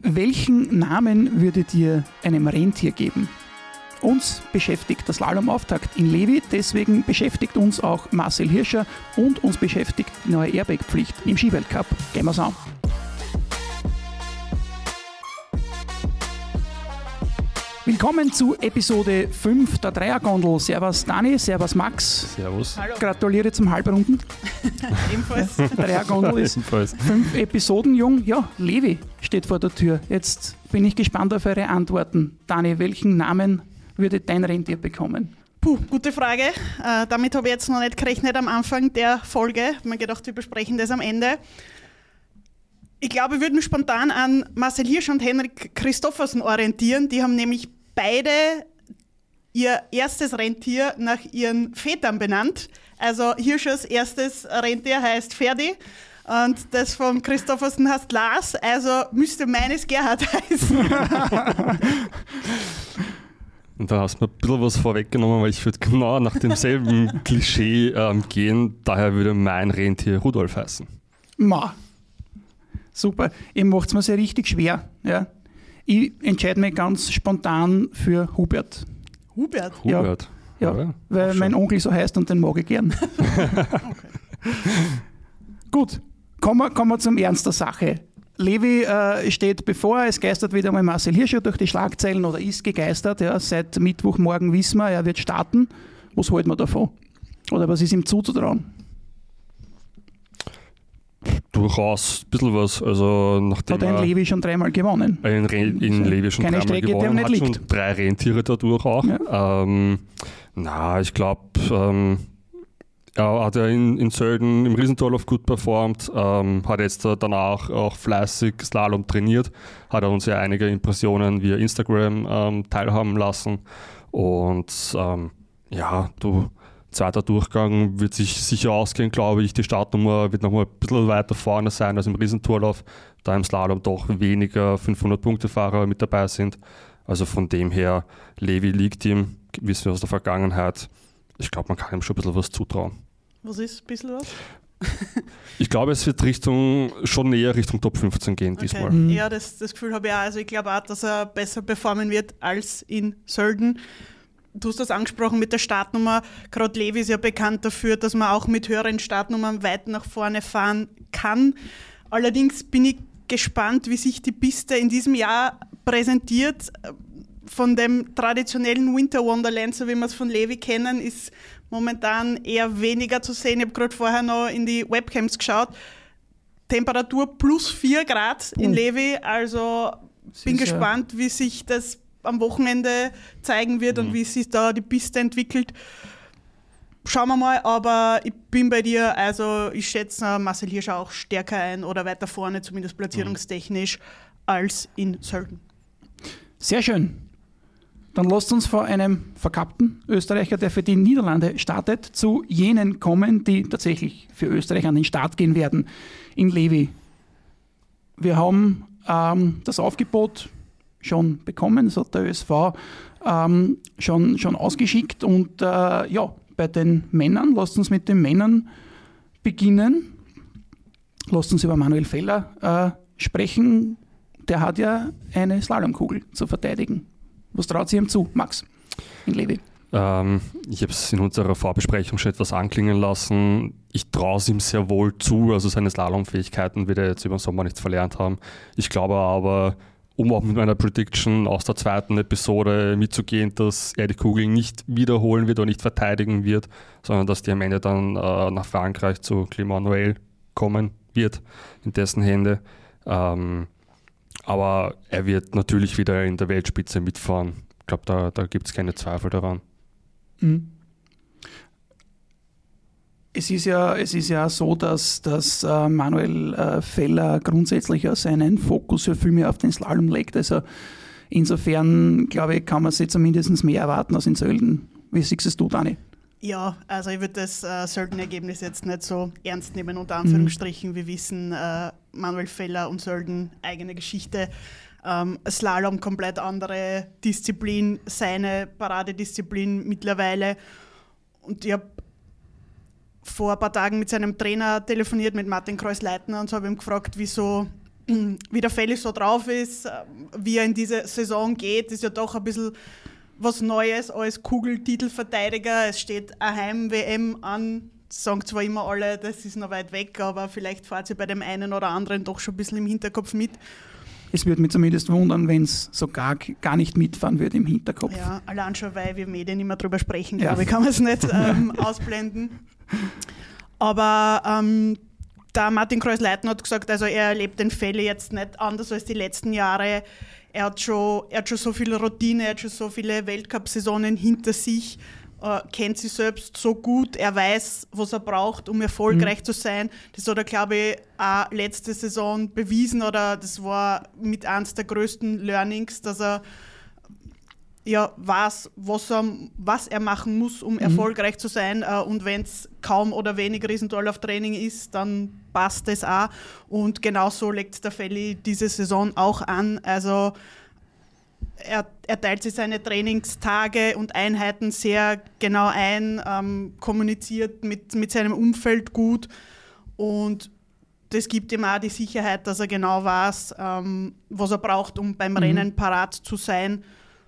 welchen Namen würdet ihr einem Rentier geben? Uns beschäftigt der Slalom-Auftakt in Levi, deswegen beschäftigt uns auch Marcel Hirscher und uns beschäftigt die neue Airbag-Pflicht im Skiweltcup. Gehen wir's an. Willkommen zu Episode 5 der Dreiergondel. Servus Dani, servus Max. Servus. Hallo. Gratuliere zum Halbrunden. Ebenfalls. Dreiergondel ist 5 Episoden jung. Ja, Levi steht vor der Tür. Jetzt bin ich gespannt auf eure Antworten. Dani, welchen Namen würde dein Rentier bekommen? Puh, gute Frage. Damit habe ich jetzt noch nicht gerechnet am Anfang der Folge. Ich habe mir gedacht, wir besprechen das am Ende. Ich glaube, ich würde mich spontan an Marcel Hirsch und Henrik Christoffersen orientieren. Die haben nämlich beide ihr erstes Rentier nach ihren Vätern benannt. Also Hirschers erstes Rentier heißt Ferdi und das von Christoffersen heißt Lars. Also müsste meines Gerhard heißen. Und da hast du mir ein bisschen was vorweggenommen, weil ich würde genau nach demselben Klischee gehen. Daher würde mein Rentier Rudolf heißen. Ma. Super. Ihr macht es mir sehr richtig schwer. Ja. Ich entscheide mich ganz spontan für Hubert. Hubert? Hubert? Ja, weil mein Onkel so heißt und den mag ich gern. Okay. Gut, kommen wir zum Ernst der Sache. Levi steht bevor, es geistert wieder mal Marcel Hirscher durch die Schlagzeilen oder ist gegeistert. Ja, seit Mittwochmorgen wissen wir, er wird starten. Was halten wir davon? Oder was ist ihm zuzutrauen? Durchaus ein bisschen was. Also nachdem hat er in Levi schon 3-mal gewonnen? In Levi schon keine 3-mal Strecke, gewonnen, die hat nicht schon liegt. 3 Rentiere dadurch auch. Ja. Ich glaube, hat er in Sölden im Riesentorlauf gut performt, hat jetzt danach auch fleißig Slalom trainiert, hat er uns ja einige Impressionen via Instagram teilhaben lassen und zweiter Durchgang wird sich sicher ausgehen, glaube ich. Die Startnummer wird nochmal ein bisschen weiter vorne sein als im Riesentorlauf, da im Slalom doch weniger 500-Punkte-Fahrer mit dabei sind. Also von dem her, Levi liegt ihm, wissen wir aus der Vergangenheit. Ich glaube, man kann ihm schon ein bisschen was zutrauen. Was ist ein bisschen was? Ich glaube, es wird schon näher Richtung Top 15 gehen diesmal. Okay. Ja, das Gefühl habe ich auch. Also ich glaube auch, dass er besser performen wird als in Sölden. Du hast das angesprochen mit der Startnummer. Gerade Levi ist ja bekannt dafür, dass man auch mit höheren Startnummern weit nach vorne fahren kann. Allerdings bin ich gespannt, wie sich die Piste in diesem Jahr präsentiert. Von dem traditionellen Winter Wonderland, so wie wir es von Levi kennen, ist momentan eher weniger zu sehen. Ich habe gerade vorher noch in die Webcams geschaut. Temperatur plus 4 Grad in Levi. Also bin gespannt, wie sich das am Wochenende zeigen wird und wie sich da die Piste entwickelt. Schauen wir mal, aber ich bin bei dir, also ich schätze Marcel Hirsch auch stärker ein oder weiter vorne, zumindest platzierungstechnisch, als in Sölden. Sehr schön. Dann lasst uns vor einem verkappten Österreicher, der für die Niederlande startet, zu jenen kommen, die tatsächlich für Österreich an den Start gehen werden in Levi. Wir haben das Aufgebot schon bekommen, das hat der ÖSV schon ausgeschickt und bei den Männern, lasst uns mit den Männern beginnen. Lasst uns über Manuel Feller sprechen. Der hat ja eine Slalomkugel zu verteidigen. Was traut sie ihm zu, Max, in Levi? Ich habe es in unserer Vorbesprechung schon etwas anklingen lassen. Ich traue es ihm sehr wohl zu, also seine Slalomfähigkeiten wird er jetzt über den Sommer nicht verlernt haben. Ich glaube aber, um auch mit meiner Prediction aus der zweiten Episode mitzugehen, dass er die Kugel nicht wiederholen wird oder nicht verteidigen wird, sondern dass die am Ende dann nach Frankreich zu Clément Noël kommen wird, in dessen Hände. Aber er wird natürlich wieder in der Weltspitze mitfahren. Ich glaube, da gibt es keine Zweifel daran. Mhm. Es ist ja so, dass Manuel Feller grundsätzlich ja seinen Fokus ja viel mehr auf den Slalom legt. Also insofern, glaube ich, kann man sich zumindest mehr erwarten als in Sölden. Wie siehst du, Dani? Ja, also ich würde das Sölden-Ergebnis jetzt nicht so ernst nehmen, unter Anführungsstrichen. Wir wissen, Manuel Feller und Sölden, eigene Geschichte. Slalom, komplett andere Disziplin, seine Paradedisziplin mittlerweile. Und ich habe vor ein paar Tagen mit seinem Trainer telefoniert, mit Martin Kreuz-Leitner, und so habe ich ihn gefragt, wieso wie der Feli so drauf ist, wie er in diese Saison geht, ist ja doch ein bisschen was Neues als Kugeltitelverteidiger. Es steht eine Heim-WM an. Sagen zwar immer alle, das ist noch weit weg, aber vielleicht fährt sie bei dem einen oder anderen doch schon ein bisschen im Hinterkopf mit. Es würde mich zumindest wundern, wenn es so gar nicht mitfahren würde im Hinterkopf. Ja, allein schon, weil wir Medien immer drüber sprechen, glaube ich, kann man es nicht ausblenden. Aber der Martin Kreuz-Leitner hat gesagt, also er erlebt den Feli jetzt nicht anders als die letzten Jahre. Er hat schon so viel Routine, er hat schon so viele Weltcup-Saisonen hinter sich, kennt sich selbst so gut, er weiß, was er braucht, um erfolgreich zu sein. Das hat er, glaube ich, auch letzte Saison bewiesen, oder das war mit eines der größten Learnings, dass er weiß, was er machen muss, um erfolgreich zu sein. Und wenn es kaum oder wenig Riesendorlauf-Training ist, dann passt es auch. Und genauso legt der Feli diese Saison auch an. Also er teilt sich seine Trainingstage und Einheiten sehr genau ein, kommuniziert mit seinem Umfeld gut. Und das gibt ihm auch die Sicherheit, dass er genau weiß, was er braucht, um beim Rennen parat zu sein.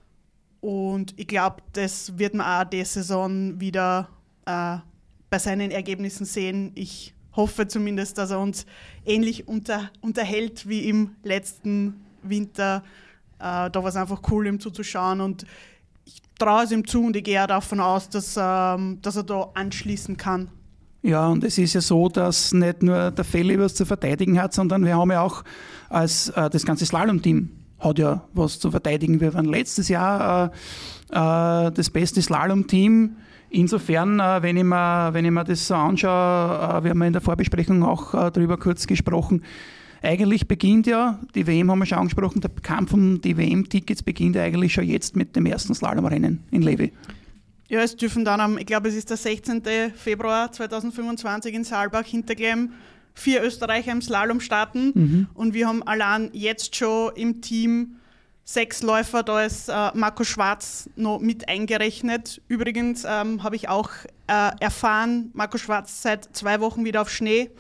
Und ich glaube, das wird man auch diese Saison wieder bei seinen Ergebnissen sehen. Ich hoffe zumindest, dass er uns ähnlich unterhält wie im letzten Winter. Da war es einfach cool, ihm zuzuschauen. Und ich traue es ihm zu und ich gehe auch davon aus, dass er da anschließen kann. Ja, und es ist ja so, dass nicht nur der Feli was zu verteidigen hat, sondern wir haben ja auch das ganze Slalom-Team hat ja was zu verteidigen. Wir waren letztes Jahr das beste Slalom-Team. Insofern, wenn ich mir das so anschaue, wir haben in der Vorbesprechung auch darüber kurz gesprochen, eigentlich beginnt ja, die WM haben wir schon angesprochen, der Kampf um die WM-Tickets beginnt ja eigentlich schon jetzt mit dem ersten Slalomrennen in Levi. Ja, es dürfen dann ich glaube, es ist der 16. Februar 2025 in Saalbach Hinterglemm 4 Österreicher im Slalom starten. Und wir haben allein jetzt schon im Team 6 Läufer, da ist Marco Schwarz noch mit eingerechnet. Übrigens habe ich auch erfahren, Marco Schwarz seit 2 Wochen wieder auf Schnee.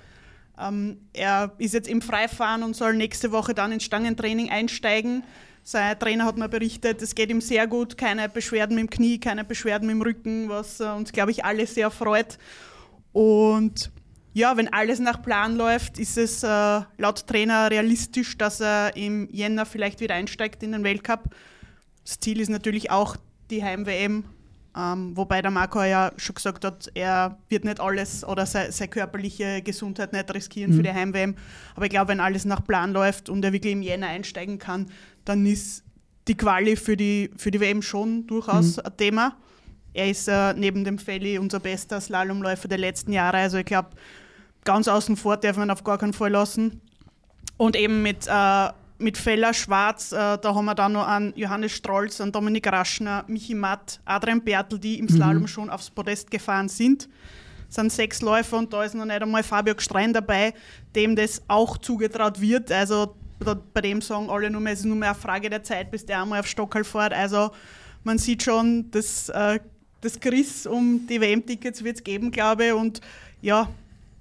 Er ist jetzt im Freifahren und soll nächste Woche dann ins Stangentraining einsteigen. Sein Trainer hat mir berichtet, es geht ihm sehr gut, keine Beschwerden mit dem Knie, keine Beschwerden mit dem Rücken, was uns, glaube ich, alle sehr freut. Und ja, wenn alles nach Plan läuft, ist es laut Trainer realistisch, dass er im Jänner vielleicht wieder einsteigt in den Weltcup. Das Ziel ist natürlich auch die Heim-WM, wobei der Marco ja schon gesagt hat, er wird nicht alles oder seine körperliche Gesundheit nicht riskieren für die Heim-WM. Aber ich glaube, wenn alles nach Plan läuft und er wirklich im Jänner einsteigen kann, dann ist die Quali für die WM schon durchaus ein Thema. Er ist neben dem Feli unser bester Slalomläufer der letzten Jahre. Also ich glaube, ganz außen vor darf man auf gar keinen Fall lassen. Und eben mit Feller, Schwarz, da haben wir dann noch an Johannes Strolz, an Dominik Raschner, Michi Matt, Adrian Bertl, die im Slalom schon aufs Podest gefahren sind. Es sind 6 Läufer und da ist noch nicht einmal Fabio Gstrein dabei, dem das auch zugetraut wird. Also bei dem sagen alle nur mehr, es ist nur mehr eine Frage der Zeit, bis der einmal auf Stockerl fährt. Also man sieht schon, das Geriss um die WM-Tickets wird es geben, glaube ich. Und ja,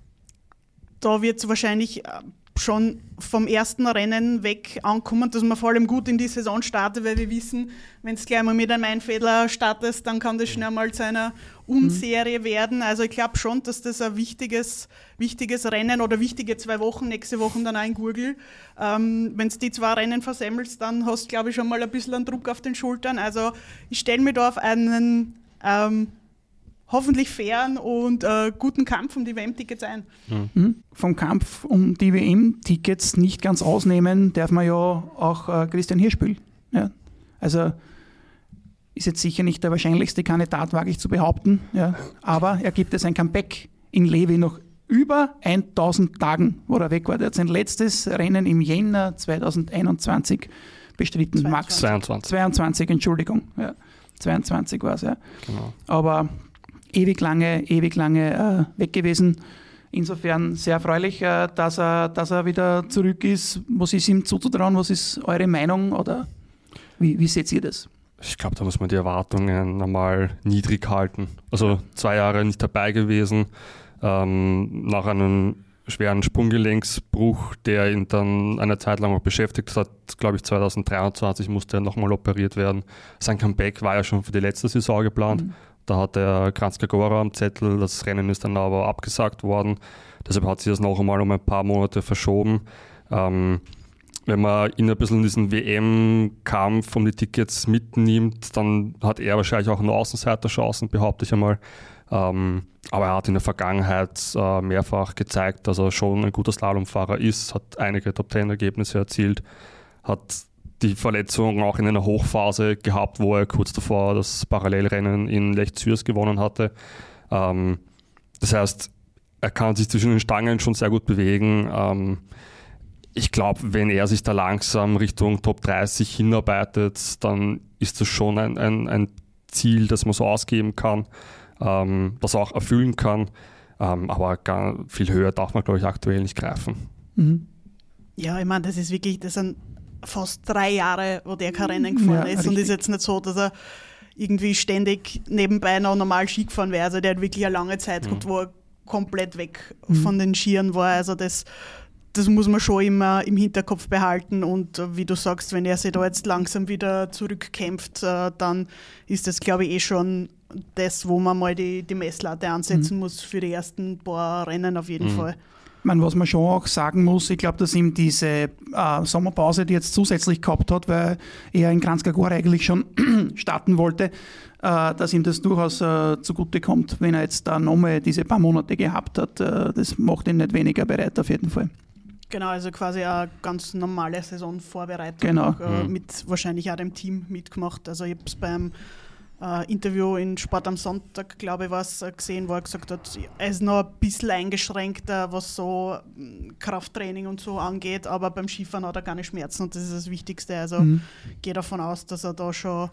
da wird es wahrscheinlich schon vom ersten Rennen weg ankommen, dass man vor allem gut in die Saison startet, weil wir wissen, wenn es gleich mal mit einem Einfädler startest, dann kann das schnell mal zu einer Unserie werden. Also ich glaube schon, dass das ein wichtiges Rennen oder wichtige 2 Wochen, nächste Woche dann auch in Gurgel. Wenn du die 2 Rennen versemmelst, dann hast du, glaube ich, schon mal ein bisschen einen Druck auf den Schultern. Also ich stelle mich da auf einen hoffentlich fairen und guten Kampf um die WM-Tickets ein. Vom Kampf um die WM-Tickets nicht ganz ausnehmen darf man ja auch Christian Hirschbühl. Ja. Also ist jetzt sicher nicht der wahrscheinlichste Kandidat, wage ich zu behaupten, ja. Aber er gibt es ein Comeback in Levi nach über 1000 Tagen, wo er weg war. Er hat sein letztes Rennen im Jänner 2021 bestritten. 22, Entschuldigung. Ja. 22 war es, ja. Genau. Aber ewig lange weg gewesen. Insofern sehr erfreulich, dass er wieder zurück ist. Was ist ihm zuzutrauen? Was ist eure Meinung? Oder wie seht ihr das? Ich glaube, da muss man die Erwartungen einmal niedrig halten. Also 2 Jahre nicht dabei gewesen, nach einem schweren Sprunggelenksbruch, der ihn dann eine Zeit lang auch beschäftigt hat. Glaube ich, 2023 musste er nochmal operiert werden. Sein Comeback war ja schon für die letzte Saison geplant. Da hat er Kranjska Gora am Zettel, das Rennen ist dann aber abgesagt worden. Deshalb hat sich das noch einmal um ein paar Monate verschoben. Wenn man ihn ein bisschen in diesen WM-Kampf um die Tickets mitnimmt, dann hat er wahrscheinlich auch nur Außenseiterchancen, behaupte ich einmal. Aber er hat in der Vergangenheit mehrfach gezeigt, dass er schon ein guter Slalomfahrer ist, hat einige Top-10-Ergebnisse erzielt, hat die Verletzung auch in einer Hochphase gehabt, wo er kurz davor das Parallelrennen in Lech Zürs gewonnen hatte. Das heißt, er kann sich zwischen den Stangen schon sehr gut bewegen. Ich glaube, wenn er sich da langsam Richtung Top 30 hinarbeitet, dann ist das schon ein Ziel, das man so ausgeben kann, das auch erfüllen kann. Aber viel höher darf man, glaube ich, aktuell nicht greifen. Ja, ich meine, das sind fast 3 Jahre, wo der kein Rennen gefahren ist. Richtig. Und ist jetzt nicht so, dass er irgendwie ständig nebenbei noch normal Ski gefahren wäre. Also der hat wirklich eine lange Zeit gehabt, wo er komplett weg von den Skiern war. Also das muss man schon immer im Hinterkopf behalten. Und wie du sagst, wenn er sich da jetzt langsam wieder zurückkämpft, dann ist das, glaube ich, schon das, wo man mal die Messlatte ansetzen muss für die ersten paar Rennen auf jeden Fall. Was man schon auch sagen muss, ich glaube, dass ihm diese Sommerpause, die jetzt zusätzlich gehabt hat, weil er in Kranjska Gora eigentlich schon starten wollte, dass ihm das durchaus zugute kommt, wenn er jetzt da nochmal diese paar Monate gehabt hat. Das macht ihn nicht weniger bereit auf jeden Fall. Genau, also quasi eine ganz normale Saisonvorbereitung. Genau. Mit wahrscheinlich auch dem Team mitgemacht. Also ich habe es beim Interview in Sport am Sonntag, glaube ich, was gesehen, wo er gesagt hat, er ist noch ein bisschen eingeschränkt, was so Krafttraining und so angeht, aber beim Skifahren hat er keine Schmerzen und das ist das Wichtigste. Also gehe davon aus, dass er da schon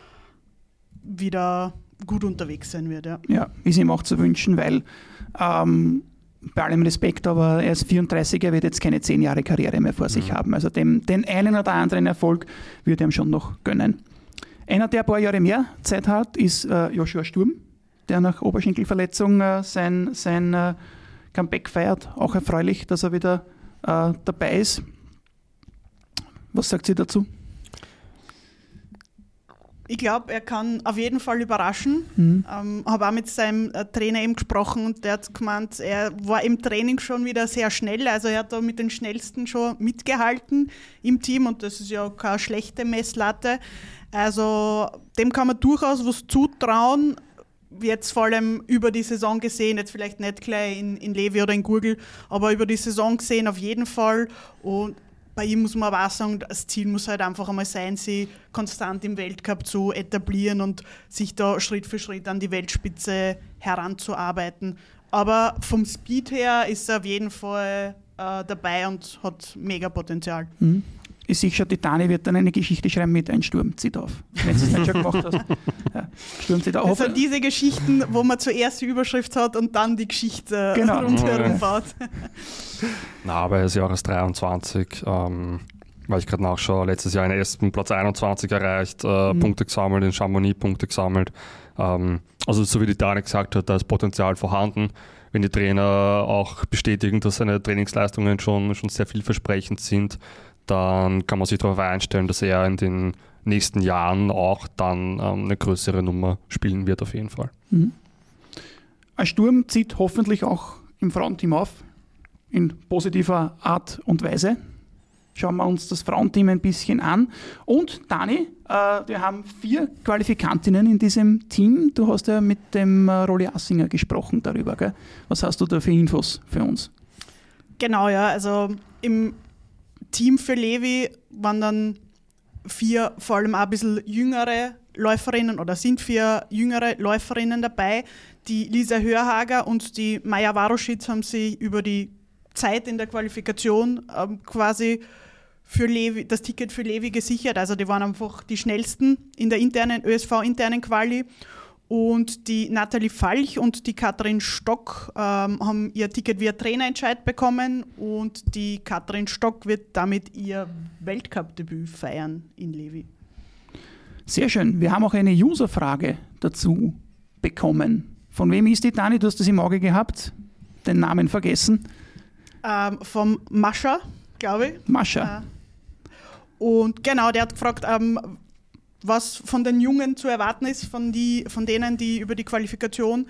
wieder gut unterwegs sein wird. Ja, ist ihm auch zu wünschen, weil bei allem Respekt, aber er ist 34, er wird jetzt keine 10 Jahre Karriere mehr vor sich haben. Also den einen oder anderen Erfolg würde er ihm schon noch gönnen. Einer, der ein paar Jahre mehr Zeit hat, ist Joshua Sturm, der nach Oberschenkelverletzung sein Comeback feiert. Auch erfreulich, dass er wieder dabei ist. Was sagt sie dazu? Ich glaube, er kann auf jeden Fall überraschen. Habe auch mit seinem Trainer eben gesprochen und der hat gemeint, er war im Training schon wieder sehr schnell. Also er hat da mit den Schnellsten schon mitgehalten im Team und das ist ja keine schlechte Messlatte. Also dem kann man durchaus was zutrauen. Jetzt vor allem über die Saison gesehen, jetzt vielleicht nicht gleich in Levi oder in Gurgel, aber über die Saison gesehen auf jeden Fall. Und bei ihm muss man aber auch sagen, das Ziel muss halt einfach einmal sein, sie konstant im Weltcup zu etablieren und sich da Schritt für Schritt an die Weltspitze heranzuarbeiten. Aber vom Speed her ist er auf jeden Fall dabei und hat mega Potenzial. Ich sehe schon, die Dani wird dann eine Geschichte schreiben mit ein Sturm zieht auf. Wenn sie es nicht schon gemacht hast. Ja, Sturm zieht auf. Das sind diese Geschichten, wo man zuerst die Überschrift hat und dann die Geschichte rundherum baut. Na, aber er ist Jahres 23, weil ich gerade nachschaue, letztes Jahr in ersten Platz 21 erreicht, Punkte gesammelt, in Chamonix Punkte gesammelt. Also so wie die Dani gesagt hat, da ist Potenzial vorhanden. Wenn die Trainer auch bestätigen, dass seine Trainingsleistungen schon sehr vielversprechend sind, dann kann man sich darauf einstellen, dass er in den nächsten Jahren auch dann eine größere Nummer spielen wird auf jeden Fall. Ein Sturm zieht hoffentlich auch im Frauenteam auf, in positiver Art und Weise. Schauen wir uns das Frauenteam ein bisschen an. Und Dani, wir haben 4 Qualifikantinnen in diesem Team. Du hast ja mit dem Rolli Assinger gesprochen darüber, gell? Was hast du da für Infos für uns? Genau, ja, also im Team für Levi waren dann 4 vor allem auch ein bisschen jüngere Läuferinnen oder sind 4 jüngere Läuferinnen dabei. Die Lisa Hörhager und die Maja Waroschitz haben sich über die Zeit in der Qualifikation quasi für Levi, das Ticket für Levi gesichert. Also die waren einfach die schnellsten in der ÖSV-internen Quali. Und die Nathalie Falch und die Katrin Stock haben ihr Ticket via Trainerentscheid bekommen und die Katrin Stock wird damit ihr Weltcup-Debüt feiern in Levi. Sehr schön. Wir haben auch eine User-Frage dazu bekommen. Von wem ist die, Dani? Du hast das im Auge gehabt, den Namen vergessen. Vom Mascha, glaube ich. Mascha. Und genau, der hat gefragt, was von den Jungen zu erwarten ist, von denen, die über die Qualifikation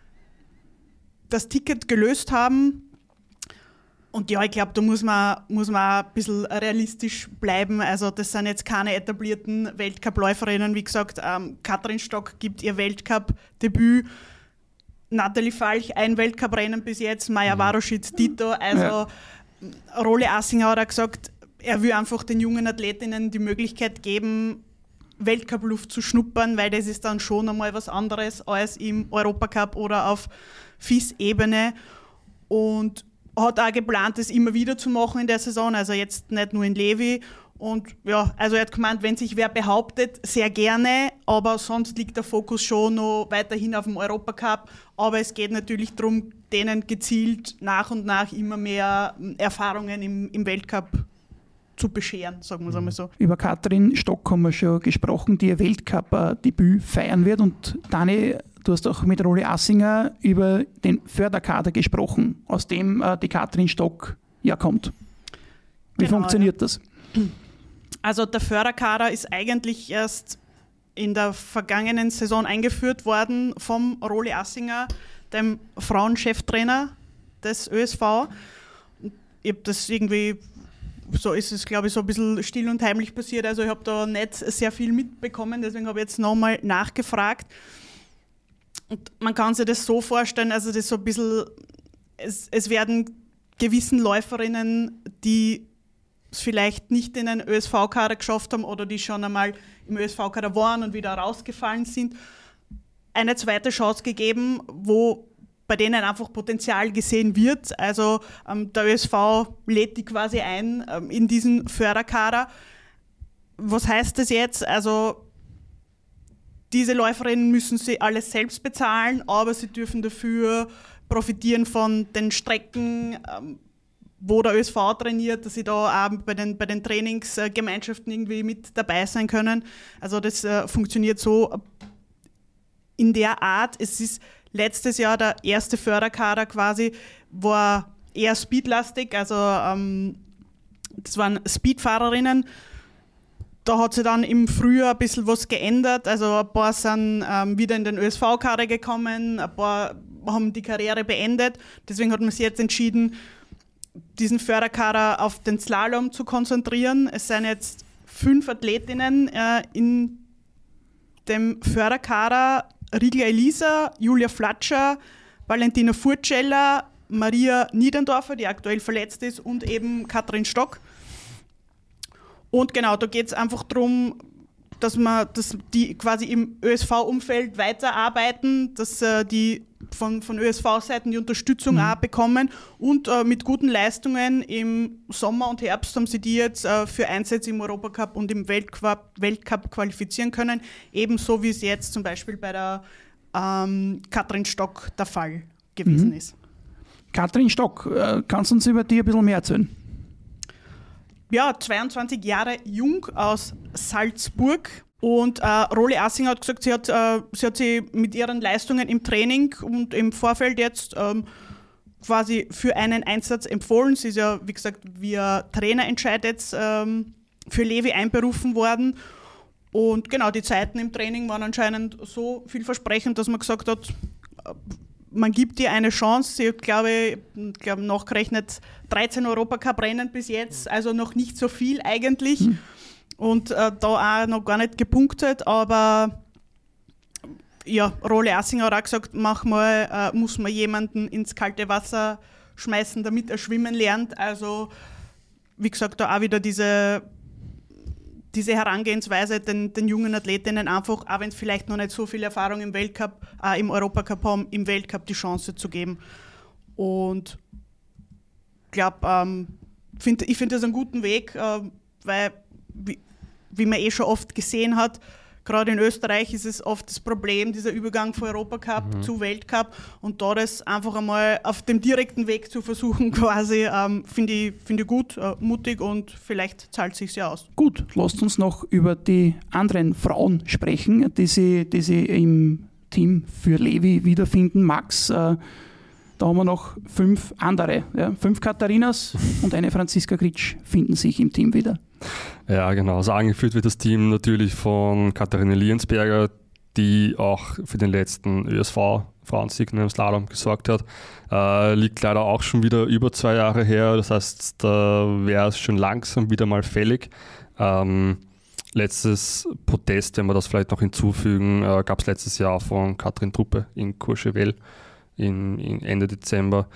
das Ticket gelöst haben. Und ja, ich glaube, da muss man auch ein bisschen realistisch bleiben. Also das sind jetzt keine etablierten Weltcup-Läuferinnen. Wie gesagt, Katrin Stock gibt ihr Weltcup-Debüt. Nathalie Falch, ein Weltcup-Rennen bis jetzt. Maja Waroschitz, Dito. Also Rolle Assinger hat auch gesagt, er will einfach den jungen Athletinnen die Möglichkeit geben, Weltcup-Luft zu schnuppern, weil das ist dann schon einmal was anderes als im Europacup oder auf FIS-Ebene. Und hat auch geplant, das immer wieder zu machen in der Saison, also jetzt nicht nur in Levi. Und ja, also er hat gemeint, wenn sich wer behauptet, sehr gerne, aber sonst liegt der Fokus schon noch weiterhin auf dem Europacup. Aber es geht natürlich darum, denen gezielt nach und nach immer mehr Erfahrungen im Weltcup zu bescheren, sagen wir es einmal so. Über Katrin Stock haben wir schon gesprochen, die ihr Weltcup-Debüt feiern wird. Und Dani, du hast auch mit Rolle Assinger über den Förderkader gesprochen, aus dem die Katrin Stock ja kommt. Wie funktioniert das? Also der Förderkader ist eigentlich erst in der vergangenen Saison eingeführt worden vom Rolle Assinger, dem Frauencheftrainer des ÖSV. Ich habe das irgendwie, so ist es, glaube ich, so ein bisschen still und heimlich passiert. Also ich habe da nicht sehr viel mitbekommen, deswegen habe ich jetzt nochmal nachgefragt. Und man kann sich das so vorstellen, also das ist so ein bisschen, es werden gewissen Läuferinnen, die es vielleicht nicht in den ÖSV-Kader geschafft haben oder die schon einmal im ÖSV-Kader waren und wieder rausgefallen sind, eine zweite Chance gegeben, wo bei denen einfach Potenzial gesehen wird. Also der ÖSV lädt die quasi ein in diesen Förderkader. Was heißt das jetzt? Also diese Läuferinnen müssen sie alles selbst bezahlen, aber sie dürfen dafür profitieren von den Strecken, wo der ÖSV trainiert, dass sie da auch bei den Trainingsgemeinschaften irgendwie mit dabei sein können. Also das funktioniert so in der Art. Es ist letztes Jahr der erste Förderkader quasi, war eher speedlastig, also das waren Speedfahrerinnen. Da hat sich dann im Frühjahr ein bisschen was geändert. Also ein paar sind wieder in den ÖSV-Kader gekommen, ein paar haben die Karriere beendet. Deswegen hat man sich jetzt entschieden, diesen Förderkader auf den Slalom zu konzentrieren. Es sind jetzt 5 Athletinnen in dem Förderkader: Rigla Elisa, Julia Flatscher, Valentina Furceller, Maria Niedendorfer, die aktuell verletzt ist, und eben Katrin Stock. Und genau, da geht es einfach darum, dass die quasi im ÖSV-Umfeld weiterarbeiten, dass die von ÖSV-Seiten die Unterstützung auch bekommen und mit guten Leistungen im Sommer und Herbst haben sie die jetzt für Einsätze im Europacup und im Weltcup qualifizieren können, ebenso wie es jetzt zum Beispiel bei der Katrin Stock der Fall gewesen ist. Katrin Stock, kannst du uns über die ein bisschen mehr erzählen? Ja, 22 Jahre jung, aus Salzburg. Und Rolle Assinger hat gesagt, sie hat sie mit ihren Leistungen im Training und im Vorfeld jetzt quasi für einen Einsatz empfohlen. Sie ist ja, wie gesagt, via Trainerentscheid jetzt für Levi einberufen worden. Und genau, die Zeiten im Training waren anscheinend so vielversprechend, dass man gesagt hat, man gibt ihr eine Chance. Sie hat, glaube nachgerechnet 13 Europacup-Rennen bis jetzt, also noch nicht so viel eigentlich. Und da auch noch gar nicht gepunktet, aber ja, Rolle Assinger hat auch gesagt, muss man jemanden ins kalte Wasser schmeißen, damit er schwimmen lernt. Also wie gesagt, da auch wieder diese Herangehensweise, den jungen Athletinnen einfach, auch wenn es vielleicht noch nicht so viel Erfahrung im Weltcup, im Europacup haben, im Weltcup die Chance zu geben. Und ich finde das einen guten Weg, weil, wie man schon oft gesehen hat, gerade in Österreich ist es oft das Problem, dieser Übergang von Europacup zu Weltcup, und da das einfach einmal auf dem direkten Weg zu versuchen quasi, finde ich gut, mutig, und vielleicht zahlt es sich ja aus. Gut, lasst uns noch über die anderen Frauen sprechen, die sie im Team für Levi wiederfinden. Max, Da haben wir noch 5 andere. Ja. 5 Katharinas und eine Franziska Gritsch finden sich im Team wieder. Ja, genau. Also angeführt wird das Team natürlich von Katharina Liensberger, die auch für den letzten ÖSV-Frauensieg im Slalom gesorgt hat. Liegt leider auch schon wieder über 2 Jahre her. Das heißt, da wäre es schon langsam wieder mal fällig. Letztes Podest, wenn wir das vielleicht noch hinzufügen, gab es letztes Jahr von Katrin Truppe in Courchevel in Ende Dezember.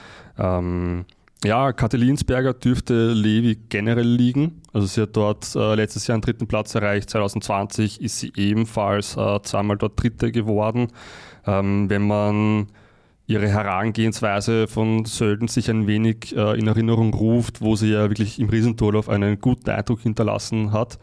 Kathi Liensberger dürfte Levi generell liegen. Also sie hat dort letztes Jahr einen 3. Platz erreicht. 2020 ist sie ebenfalls 2-mal dort Dritte geworden. Wenn man ihre Herangehensweise von Sölden sich ein wenig in Erinnerung ruft, wo sie ja wirklich im Riesentorlauf einen guten Eindruck hinterlassen hat,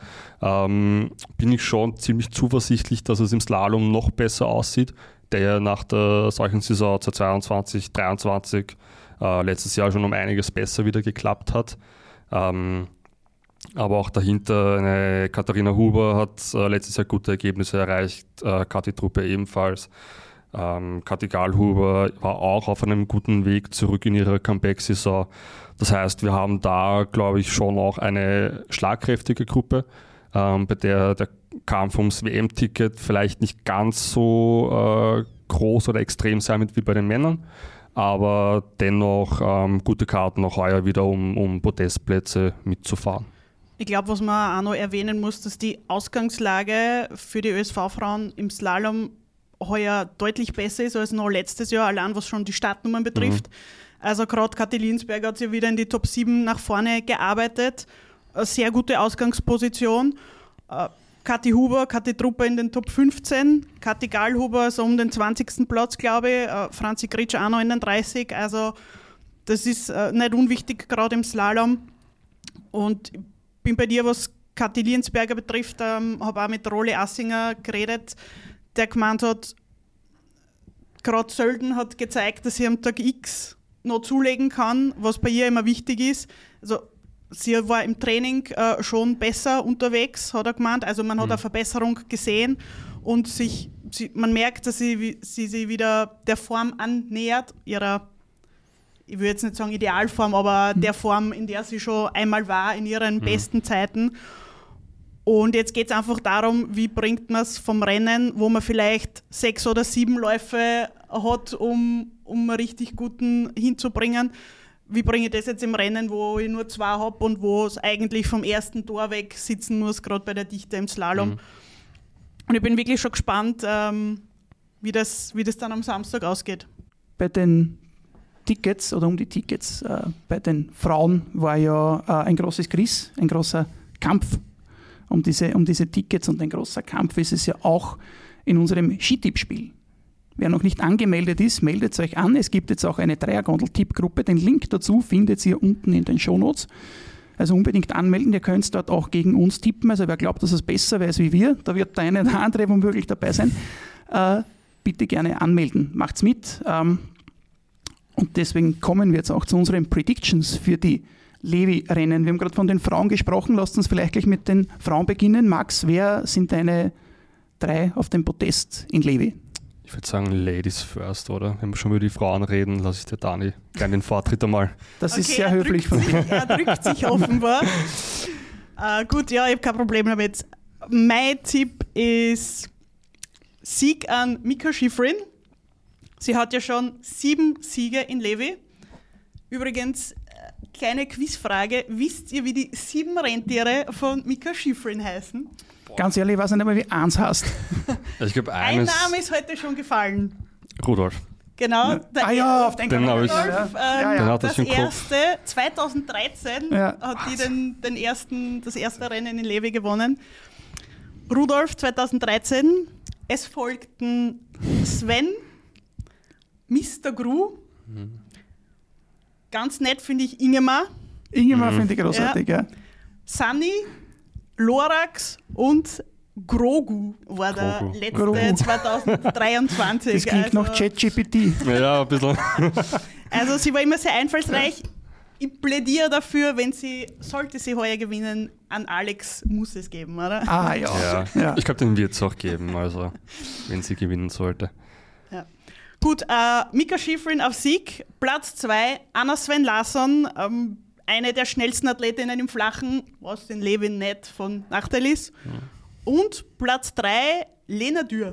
bin ich schon ziemlich zuversichtlich, dass es im Slalom noch besser aussieht, der ja nach der solchen Saison 2022, 2023 letztes Jahr schon um einiges besser wieder geklappt hat. Aber auch dahinter eine Katharina Huber hat letztes Jahr gute Ergebnisse erreicht, Kathi Truppe ebenfalls. Kathi Gallhuber war auch auf einem guten Weg zurück in ihre Comeback-Saison. Das heißt, wir haben da, glaube ich, schon auch eine schlagkräftige Gruppe, bei der der Kampf ums WM-Ticket vielleicht nicht ganz so groß oder extrem sein wird wie bei den Männern, aber dennoch gute Karten auch heuer wieder, um Podestplätze mitzufahren. Ich glaube, was man auch noch erwähnen muss, dass die Ausgangslage für die ÖSV-Frauen im Slalom heuer deutlich besser ist als noch letztes Jahr, allein was schon die Startnummern betrifft. Also gerade Kathi Liensberger hat sich wieder in die Top 7 nach vorne gearbeitet. Eine sehr gute Ausgangsposition. Kathi Huber, Kathi Truppe in den Top 15, Kathi Gallhuber so um den 20. Platz, glaube ich, Franzi Gritsch auch noch in den 30. Also das ist nicht unwichtig, gerade im Slalom. Und ich bin bei dir, was Kathi Liensberger betrifft, habe auch mit Rolli Assinger geredet, der gemeint hat, gerade Sölden hat gezeigt, dass sie am Tag X noch zulegen kann, was bei ihr immer wichtig ist. Also sie war im Training schon besser unterwegs, hat er gemeint. Also man hat eine Verbesserung gesehen und man merkt, dass sie sich wieder der Form annähert, ihrer, ich will jetzt nicht sagen Idealform, aber der Form, in der sie schon einmal war, in ihren besten Zeiten. Und jetzt geht es einfach darum, wie bringt man es vom Rennen, wo man vielleicht 6 oder 7 Läufe hat, um einen richtig guten hinzubringen. Wie bringe ich das jetzt im Rennen, wo ich nur 2 habe und wo es eigentlich vom ersten Tor weg sitzen muss, gerade bei der Dichte im Slalom. Und ich bin wirklich schon gespannt, wie das dann am Samstag ausgeht. Bei den Tickets oder um die Tickets bei den Frauen war ja ein großes Kriss, ein großer Kampf um diese Tickets, und ein großer Kampf ist es ja auch in unserem Skitippspiel. Wer noch nicht angemeldet ist, meldet euch an. Es gibt jetzt auch eine Dreiergondel-Tippgruppe. Den Link dazu findet ihr unten in den Shownotes. Also unbedingt anmelden. Ihr könnt dort auch gegen uns tippen. Also wer glaubt, dass es besser weiß wie wir, da wird der eine oder andere womöglich dabei sein. Bitte gerne anmelden. Macht's mit. Und deswegen kommen wir jetzt auch zu unseren Predictions für die Levi-Rennen. Wir haben gerade von den Frauen gesprochen. Lasst uns vielleicht gleich mit den Frauen beginnen. Max, wer sind deine 3 auf dem Podest in Levi? Ich würde sagen Ladies first, oder? Wenn wir schon über die Frauen reden, lasse ich dir Dani gerne den Vortritt einmal. Das ist sehr höflich von dir. Er drückt sich offenbar. Gut, ja, ich habe kein Problem damit. Mein Tipp ist Sieg an Mika Shiffrin. Sie hat ja schon 7 Siege in Levi. Übrigens, kleine Quizfrage. Wisst ihr, wie die 7 Rentiere von Mika Shiffrin heißen? Ganz ehrlich, ich weiß nicht einmal, wie eins heißt. Ich glaube, Ein Name ist heute schon gefallen. Rudolf. Genau. Auf den habe ich. Rudolf, Den hat das im Kopf. erste, 2013 hat die das erste Rennen in Levi gewonnen. Rudolf 2013. Es folgten Sven, Mr. Gru. Ganz nett finde ich Ingemar. Ingemar finde ich großartig, ja. Sunny, Lorax und Grogu war der letzte Grogu. 2023. Das klingt nach ChatGPT. Ja, ein bisschen. Also sie war immer sehr einfallsreich. Ich plädiere dafür, sollte sie heuer gewinnen, an Alex muss es geben, oder? Ah ja. Ja. Ich glaube, den wird es auch geben, also wenn sie gewinnen sollte. Ja. Gut, Mika Shiffrin auf Sieg, Platz 2, Anna Sven Larsson, eine der schnellsten Athletinnen im Flachen, was den Levin nicht von Nachteil ist. Und Platz 3, Lena Dürr.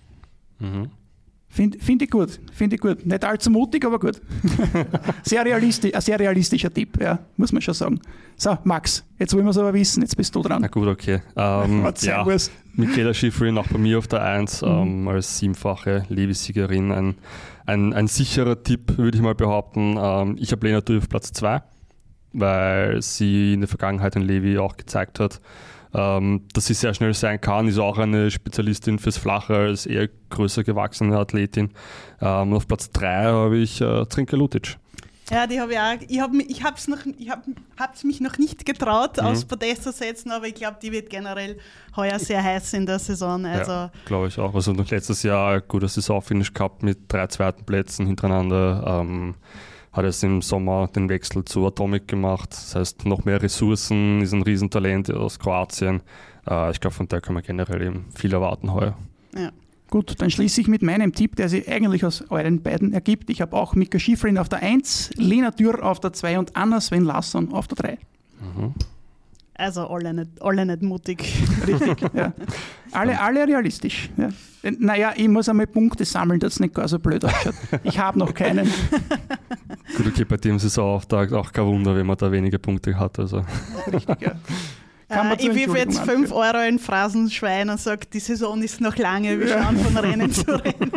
Finde ich gut. Nicht allzu mutig, aber gut. Sehr realistisch, ein sehr realistischer Tipp, ja, muss man schon sagen. So, Max, jetzt wollen wir es aber wissen, jetzt bist du dran. Na gut, okay. Michaela Shiffrin auch bei mir auf der 1 als 7-fache Levi-Siegerin. Ein sicherer Tipp, würde ich mal behaupten. Ich habe Lena Dürr auf Platz 2, weil sie in der Vergangenheit in Levi auch gezeigt hat, dass sie sehr schnell sein kann, ist auch eine Spezialistin fürs Flache als eher größer gewachsene Athletin. Und auf Platz 3 habe ich Trinka Lutic. Ja, die habe ich auch. Ich habe es mich noch nicht getraut, aufs Podest zu setzen, aber ich glaube, die wird generell heuer sehr heiß in der Saison. Also ja, glaube ich auch. Also noch letztes Jahr ein guter Saisonfinish gehabt mit 3 zweiten Plätzen hintereinander. Hat es im Sommer den Wechsel zu Atomic gemacht. Das heißt, noch mehr Ressourcen, ist ein Riesentalent aus Kroatien. Ich glaube, von der kann man generell eben viel erwarten heuer. Ja. Gut, dann schließe ich mit meinem Tipp, der sich eigentlich aus euren beiden ergibt. Ich habe auch Mika Shiffrin auf der 1, Lena Dürr auf der 2 und Anna Sven Larsson auf der 3. Also alle nicht mutig. Richtig, ja. Alle realistisch. Ja. Naja, ich muss einmal Punkte sammeln, dass es nicht gar so blöd ausschaut. Ich habe noch keinen. Gut, okay, bei dem Saisonauftakt auch kein Wunder, wenn man da wenige Punkte hat. Also. Richtig, ja. Ich wirf jetzt 5 Euro in Phrasenschwein und sage, die Saison ist noch lange, wir schauen von Rennen zu Rennen.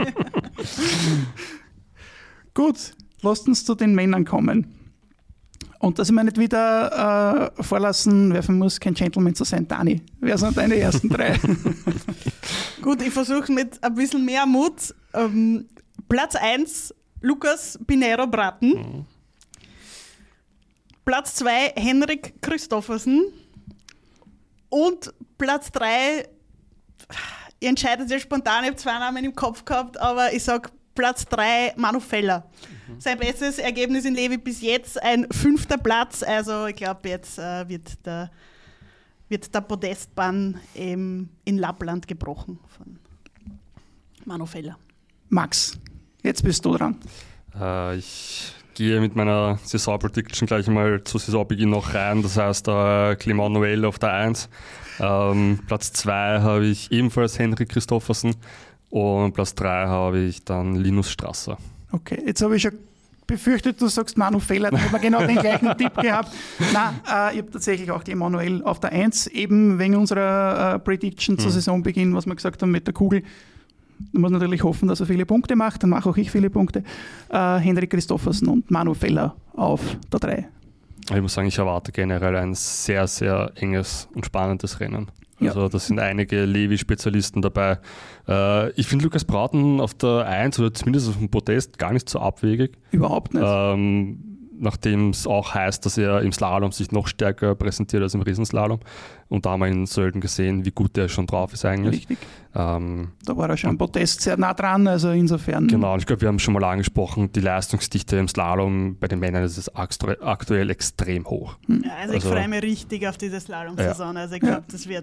Gut, lasst uns zu den Männern kommen. Und dass ich mir nicht wieder vorlassen werfen muss, kein Gentleman zu sein. Dani, wer sind deine ersten 3? Gut, ich versuche mit ein bisschen mehr Mut. Platz 1, Lukas Pinheiro Braten. Platz 2, Henrik Christoffersen. Und Platz 3, ihr entscheidet ja spontan, ich habe 2 Namen im Kopf gehabt, aber ich sage Platz 3, Manu Feller. Sein bestes Ergebnis in Levi bis jetzt, ein 5. Platz. Also ich glaube, jetzt wird der Podestbann in Lappland gebrochen von Manu Feller. Max, jetzt bist du dran. Ich gehe mit meiner Saison-Prediction gleich mal zu Saisonbeginn noch rein. Das heißt, Clément Noël auf der 1. Platz 2 habe ich ebenfalls Henrik Christoffersen. Und Platz 3 habe ich dann Linus Strasser. Okay, jetzt habe ich schon befürchtet, du sagst Manu Feller, dann hätten wir genau den gleichen Tipp gehabt. Nein, ich habe tatsächlich auch die Emanuel auf der 1, eben wegen unserer Prediction zu Saisonbeginn, was wir gesagt haben mit der Kugel. Man muss natürlich hoffen, dass er viele Punkte macht, dann mache auch ich viele Punkte. Henrik Christoffersen und Manu Feller auf der 3. Ich muss sagen, ich erwarte generell ein sehr, sehr enges und spannendes Rennen. Also da sind einige Levi-Spezialisten dabei. Ich finde Lukas Braten auf der 1 oder zumindest auf dem Podest gar nicht so abwegig. Überhaupt nicht. Nachdem es auch heißt, dass er im Slalom sich noch stärker präsentiert als im Riesenslalom. Und da haben wir in Sölden gesehen, wie gut der schon drauf ist eigentlich. Richtig. Da war er schon am Podest sehr nah dran, also insofern. Genau, und ich glaube, wir haben schon mal angesprochen, die Leistungsdichte im Slalom bei den Männern ist aktuell extrem hoch. Ja, also ich freue mich richtig auf diese Slalom-Saison. Also ich glaube, das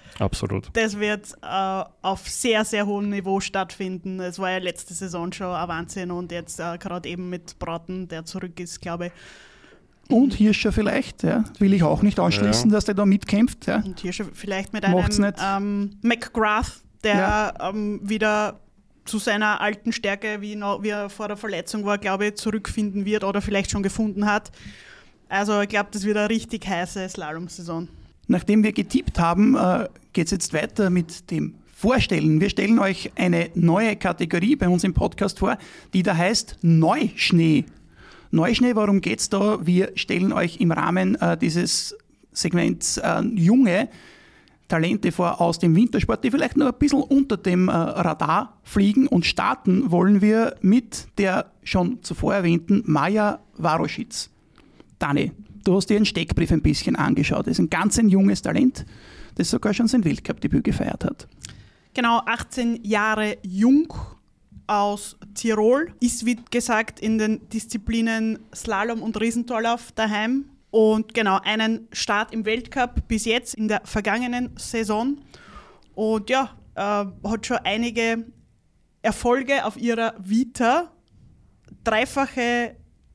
wird auf sehr, sehr hohem Niveau stattfinden. Es war ja letzte Saison schon ein Wahnsinn und jetzt gerade eben mit Braten, der zurück ist, glaube ich. Und Hirscher vielleicht, ja, will ich auch nicht ausschließen, dass der da mitkämpft. Ja. Und Hirscher vielleicht mit einem McGrath, der wieder zu seiner alten Stärke, wie er vor der Verletzung war, glaube ich, zurückfinden wird oder vielleicht schon gefunden hat. Also ich glaube, das wird eine richtig heiße Slalom-Saison. Nachdem wir getippt haben, geht es jetzt weiter mit dem Vorstellen. Wir stellen euch eine neue Kategorie bei uns im Podcast vor, die da heißt Neuschnee. Neuschnee, worum geht es da? Wir stellen euch im Rahmen dieses Segments junge Talente vor aus dem Wintersport, die vielleicht noch ein bisschen unter dem Radar fliegen, und starten wollen wir mit der schon zuvor erwähnten Maja Waroschitz. Dani, du hast dir einen Steckbrief ein bisschen angeschaut. Das ist ein ganz junges Talent, das sogar schon sein Weltcup-Debüt gefeiert hat. Genau, 18 Jahre jung, aus Tirol, ist wie gesagt in den Disziplinen Slalom und Riesentorlauf daheim. Und genau, einen Start im Weltcup bis jetzt in der vergangenen Saison. Und ja, hat schon einige Erfolge auf ihrer Vita, dreifache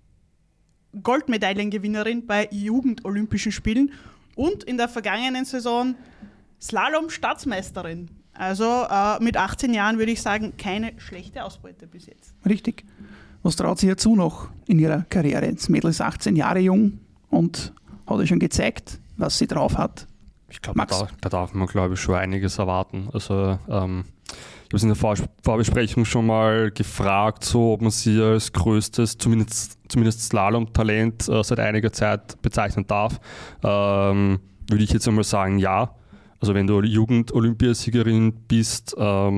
Goldmedaillengewinnerin bei Jugend-Olympischen Spielen und in der vergangenen Saison Slalom-Staatsmeisterin. Also mit 18 Jahren würde ich sagen, keine schlechte Ausbeute bis jetzt. Richtig. Was traut sie dazu noch in ihrer Karriere? Das Mädel ist 18 Jahre jung und hat ja schon gezeigt, was sie drauf hat. Ich glaube, da darf man, glaube ich, schon einiges erwarten. Also ich habe es in der Vorbesprechung schon mal gefragt, so, ob man sie als größtes, zumindest Slalom-Talent seit einiger Zeit bezeichnen darf. Würde ich jetzt einmal sagen, ja. Also wenn du Jugend-Olympiasiegerin bist,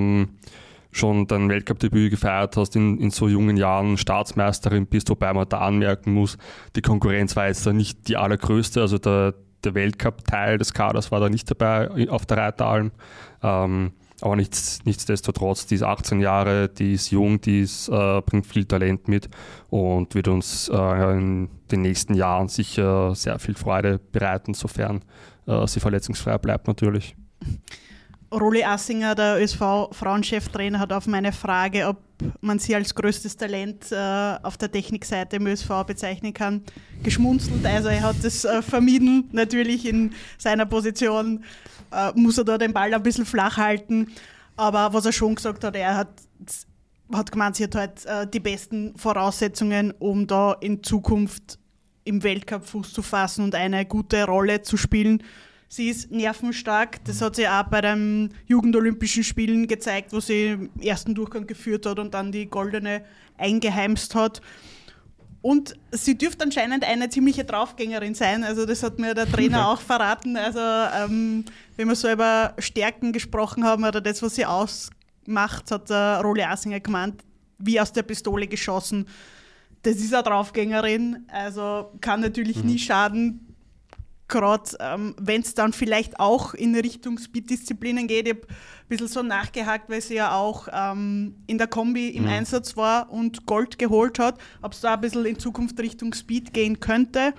schon dein Weltcup-Debüt gefeiert hast, in so jungen Jahren Staatsmeisterin bist, wobei man da anmerken muss, die Konkurrenz war jetzt da nicht die allergrößte, also der Weltcup-Teil des Kaders war da nicht dabei auf der Reiteralm. Aber nichtsdestotrotz, die ist 18 Jahre, die ist jung, bringt viel Talent mit und wird uns in den nächsten Jahren sicher sehr viel Freude bereiten, sofern sie verletzungsfrei bleibt natürlich. Rolli Assinger, der ÖSV-Frauencheftrainer, hat auf meine Frage, ob man sie als größtes Talent auf der Technikseite im ÖSV bezeichnen kann, geschmunzelt. Also er hat das vermieden. Natürlich in seiner Position muss er da den Ball ein bisschen flach halten. Aber was er schon gesagt hat, er hat gemeint, sie hat halt die besten Voraussetzungen, um da in Zukunft im Weltcup Fuß zu fassen und eine gute Rolle zu spielen. Sie ist nervenstark, das hat sie auch bei den Jugend-Olympischen Spielen gezeigt, wo sie im ersten Durchgang geführt hat und dann die goldene eingeheimst hat. Und sie dürfte anscheinend eine ziemliche Draufgängerin sein, also das hat mir der Trainer auch verraten. Also wenn wir so über Stärken gesprochen haben oder das, was sie ausmacht, hat der Rolli Assinger gemeint, wie aus der Pistole geschossen. Das ist eine Draufgängerin, also kann natürlich nie schaden. Gerade wenn es dann vielleicht auch in Richtung Speed-Disziplinen geht. Ich habe ein bisschen so nachgehakt, weil sie ja auch in der Kombi im Einsatz war und Gold geholt hat, ob es da ein bisschen in Zukunft Richtung Speed gehen könnte.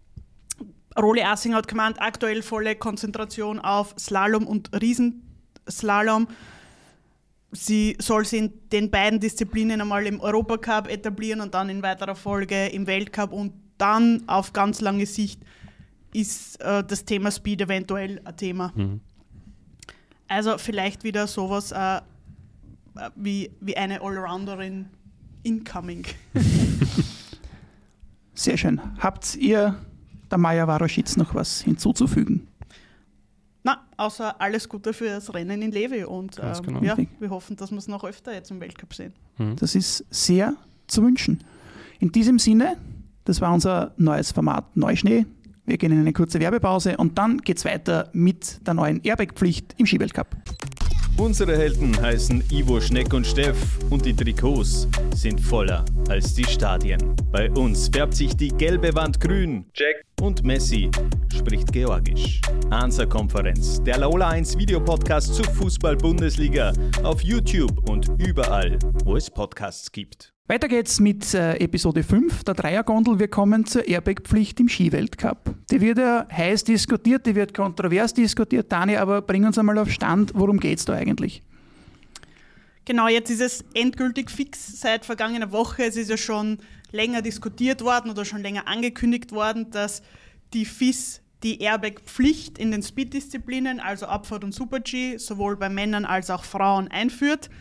Rolli Assinger hat gemeint, aktuell volle Konzentration auf Slalom und Riesenslalom. Sie soll sich in den beiden Disziplinen einmal im Europacup etablieren und dann in weiterer Folge im Weltcup und dann auf ganz lange Sicht ist das Thema Speed eventuell ein Thema. Also vielleicht wieder sowas wie eine Allrounderin incoming. Sehr schön. Habt ihr der Maja Waroschitz noch was hinzuzufügen? Na, außer alles Gute für das Rennen in Levi und genau. ja, wir hoffen, dass wir es noch öfter jetzt im Weltcup sehen. Das ist sehr zu wünschen. In diesem Sinne, das war unser neues Format Neuschnee. Wir gehen in eine kurze Werbepause und dann geht's weiter mit der neuen Airbag-Pflicht im Skiweltcup. Unsere Helden heißen Ivo, Schneck und Steff und die Trikots sind voller als die Stadien. Bei uns färbt sich die gelbe Wand grün. Jack und Messi spricht Georgisch. Ansa-Konferenz, der Laola 1 Videopodcast zur Fußball-Bundesliga auf YouTube und überall, wo es Podcasts gibt. Weiter geht's mit Episode 5 der Dreiergondel. Wir kommen zur Airbag-Pflicht im Skiweltcup. Die wird ja heiß diskutiert, die wird kontrovers diskutiert. Dani, aber bring uns einmal auf Stand, worum geht's da eigentlich? Genau, jetzt ist es endgültig fix seit vergangener Woche. Es ist ja schon länger diskutiert worden oder schon länger angekündigt worden, dass die FIS die Airbag-Pflicht in den Speed-Disziplinen, also Abfahrt und Super-G, sowohl bei Männern als auch Frauen einführt.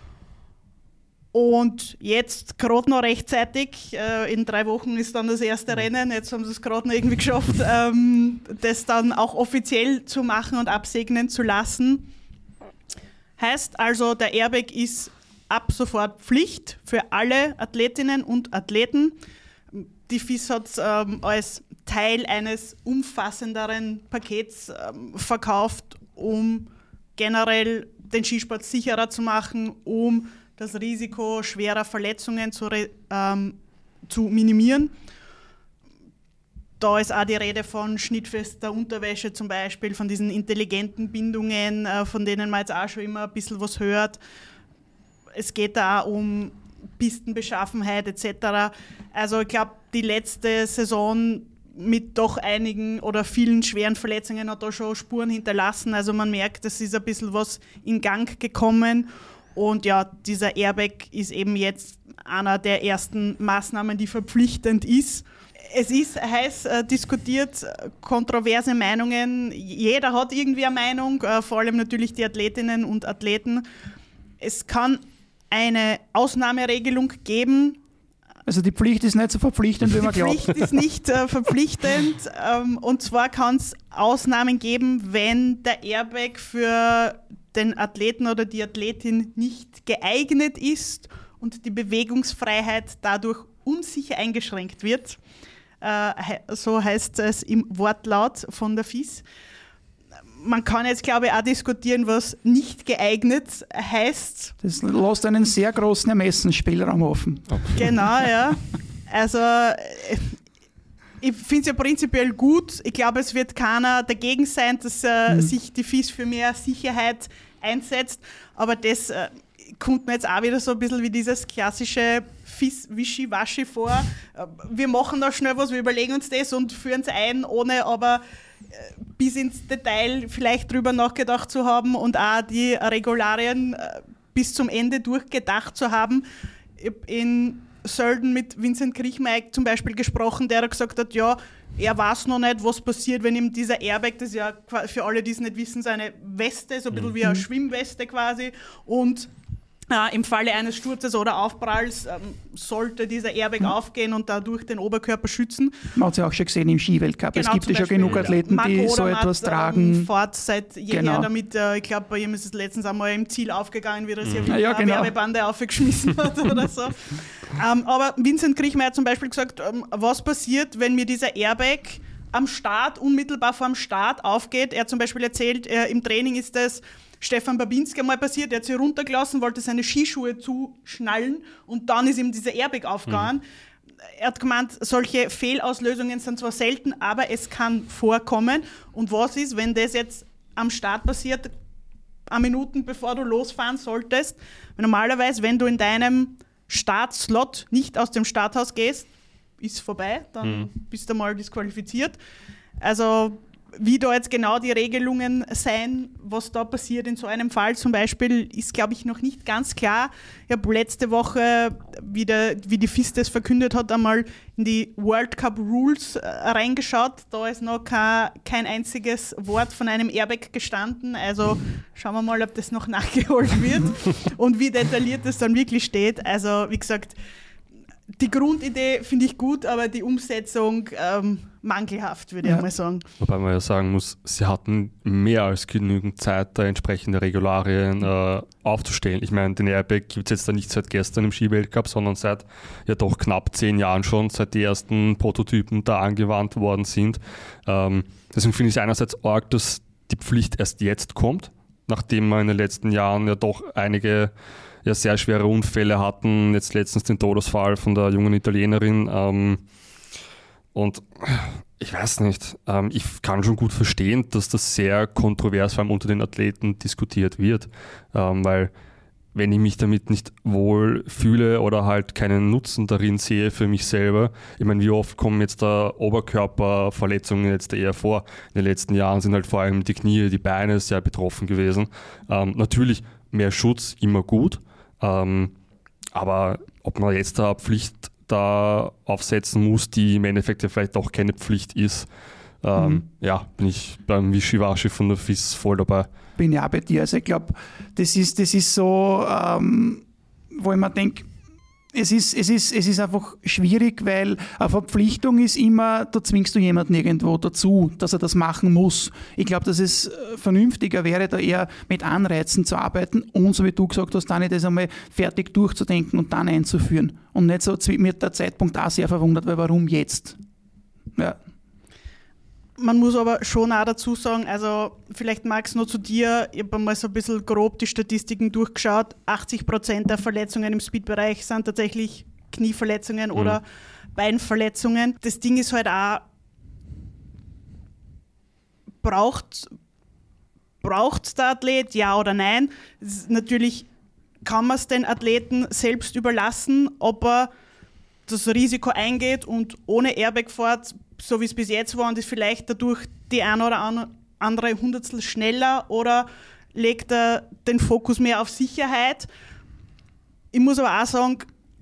Und jetzt gerade noch rechtzeitig, in 3 Wochen ist dann das erste Rennen, jetzt haben sie es gerade noch irgendwie geschafft, das dann auch offiziell zu machen und absegnen zu lassen. Heißt also, der Airbag ist ab sofort Pflicht für alle Athletinnen und Athleten. Die FIS hat es als Teil eines umfassenderen Pakets verkauft, um generell den Skisport sicherer zu machen, um das Risiko schwerer Verletzungen zu minimieren. Da ist auch die Rede von schnittfester Unterwäsche zum Beispiel, von diesen intelligenten Bindungen, von denen man jetzt auch schon immer ein bisschen was hört. Es geht da auch um Pistenbeschaffenheit etc. Also ich glaube, die letzte Saison mit doch einigen oder vielen schweren Verletzungen hat da schon Spuren hinterlassen. Also man merkt, es ist ein bisschen was in Gang gekommen. Und ja, dieser Airbag ist eben jetzt einer der ersten Maßnahmen, die verpflichtend ist. Es ist heiß diskutiert, kontroverse Meinungen. Jeder hat irgendwie eine Meinung, vor allem natürlich die Athletinnen und Athleten. Es kann eine Ausnahmeregelung geben. Also die Pflicht ist nicht so verpflichtend, wie man glaubt. Die Pflicht ist nicht verpflichtend. Und zwar kann es Ausnahmen geben, wenn der Airbag für den Athleten oder die Athletin nicht geeignet ist und die Bewegungsfreiheit dadurch unsicher eingeschränkt wird. So heißt es im Wortlaut von der FIS. Man kann jetzt, glaube ich, auch diskutieren, was nicht geeignet heißt. Das lässt einen sehr großen Ermessensspielraum offen. Genau, ja. Also ich finde es ja prinzipiell gut. Ich glaube, es wird keiner dagegen sein, dass sich die FIS für mehr Sicherheit einsetzt. Aber das kommt mir jetzt auch wieder so ein bisschen wie dieses klassische FIS-Wischiwaschi vor. Wir machen da schnell was, wir überlegen uns das und führen es ein, ohne aber bis ins Detail vielleicht drüber nachgedacht zu haben und auch die Regularien bis zum Ende durchgedacht zu haben. Ich habe in Sölden mit Vincent Kriechmayr zum Beispiel gesprochen, der gesagt hat, ja, er weiß noch nicht, was passiert, wenn ihm dieser Airbag, das ist ja für alle, die es nicht wissen, so eine Weste, so ein bisschen wie eine Schwimmweste quasi, und im Falle eines Sturzes oder Aufpralls sollte dieser Airbag aufgehen und dadurch den Oberkörper schützen. Man hat es ja auch schon gesehen im Skiweltcup. Genau, es gibt ja schon genug Athleten, die so etwas tragen. Fährt seit jeher damit, ich glaube, bei ihm ist es letztens einmal im Ziel aufgegangen, wie er sich eine Werbebande aufgeschmissen hat oder so. Aber Vincent Kriechmayr hat zum Beispiel gesagt, was passiert, wenn mir dieser Airbag am Start, unmittelbar vor dem Start aufgeht. Er hat zum Beispiel erzählt, im Training ist das Stefan Babinski einmal passiert, er hat sich runtergelassen, wollte seine Skischuhe zuschnallen und dann ist ihm dieser Airbag aufgegangen. Er hat gemeint, solche Fehlauslösungen sind zwar selten, aber es kann vorkommen. Und was ist, wenn das jetzt am Start passiert, eine Minute bevor du losfahren solltest? Normalerweise, wenn du in deinem Startslot nicht aus dem Starthaus gehst, ist vorbei, dann bist du mal disqualifiziert. Also wie da jetzt genau die Regelungen sein, was da passiert in so einem Fall zum Beispiel, ist, glaube ich, noch nicht ganz klar. Ich habe letzte Woche, wie die FIS das verkündet hat, einmal in die World Cup Rules reingeschaut. Da ist noch kein einziges Wort von einem Airbag gestanden. Also schauen wir mal, ob das noch nachgeholt wird und wie detailliert das dann wirklich steht. Also wie gesagt, die Grundidee finde ich gut, aber die Umsetzung mangelhaft, würde ich mal sagen. Wobei man ja sagen muss, sie hatten mehr als genügend Zeit, da entsprechende Regularien aufzustellen. Ich meine, den Airbag gibt es jetzt da nicht seit gestern im Skiweltcup, sondern seit ja doch knapp 10 Jahren schon, seit die ersten Prototypen da angewandt worden sind. Deswegen finde ich es einerseits arg, dass die Pflicht erst jetzt kommt, nachdem man in den letzten Jahren ja doch einige sehr schwere Unfälle hatten, jetzt letztens den Todesfall von der jungen Italienerin. Und ich weiß nicht, ich kann schon gut verstehen, dass das sehr kontrovers vor allem unter den Athleten diskutiert wird, weil wenn ich mich damit nicht wohl fühle oder halt keinen Nutzen darin sehe für mich selber, ich meine, wie oft kommen jetzt da Oberkörperverletzungen jetzt eher vor? In den letzten Jahren sind halt vor allem die Knie, die Beine sehr betroffen gewesen. Natürlich mehr Schutz, immer gut, aber ob man jetzt da Pflicht da aufsetzen muss, die im Endeffekt ja vielleicht auch keine Pflicht ist, bin ich beim Wischiwaschi von der FIS voll dabei. Bin ja auch bei dir. Also ich glaube, das ist so, wo ich mir denke, es ist einfach schwierig, weil eine Verpflichtung ist immer, da zwingst du jemanden irgendwo dazu, dass er das machen muss. Ich glaube, dass es vernünftiger wäre, da eher mit Anreizen zu arbeiten und, so wie du gesagt hast, dann das einmal fertig durchzudenken und dann einzuführen. Und nicht so mit der Zeitpunkt auch sehr verwundert, weil warum jetzt? Ja. Man muss aber schon auch dazu sagen, also vielleicht Max noch zu dir, ich habe mal so ein bisschen grob die Statistiken durchgeschaut, 80% der Verletzungen im Speedbereich sind tatsächlich Knieverletzungen oder Beinverletzungen. Das Ding ist halt auch, braucht der Athlet, ja oder nein? Natürlich kann man es den Athleten selbst überlassen, ob er das Risiko eingeht und ohne Airbag fährt, so wie es bis jetzt war, und ist vielleicht dadurch die ein oder andere Hundertstel schneller oder legt er den Fokus mehr auf Sicherheit. Ich muss aber auch sagen,